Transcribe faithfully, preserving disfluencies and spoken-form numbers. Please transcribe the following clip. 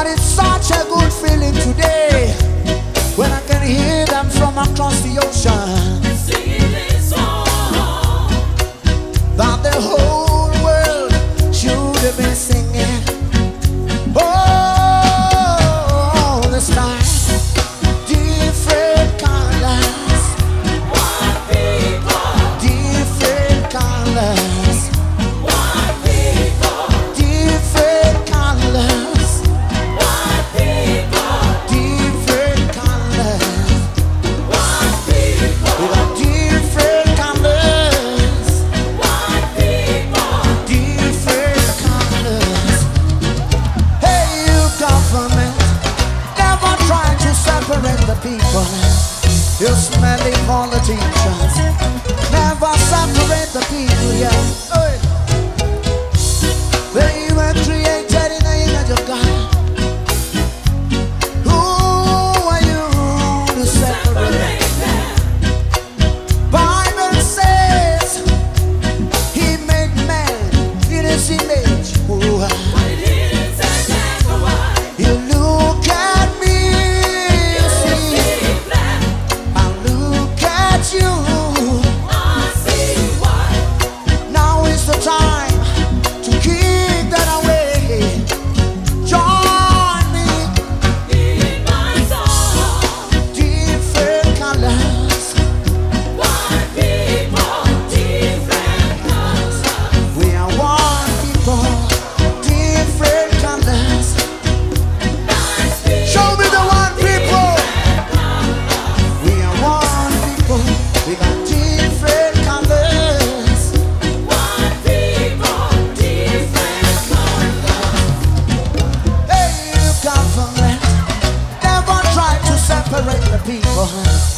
But it's such a good feeling today when I can hear them from across the ocean Singing this song that the whole world should have been singing. Oh, this time, different colors, One people, different colors, one people, different colors, one people, different colors. one people, We got different colors, one people. different colors. Hey, you government, never try to separate the people. You smelly politicians, never separate the people, yeah. Hey. They were created in the image of God. Who are you to separate? Bible says He made man in His image. Oh, you look at me, you see, I look at you. Now is the time to keep that away. Join me, different colors. We are one people, different colors. Show me the one people. We are one people. We got different colors. Hey, you government, never try to separate the people.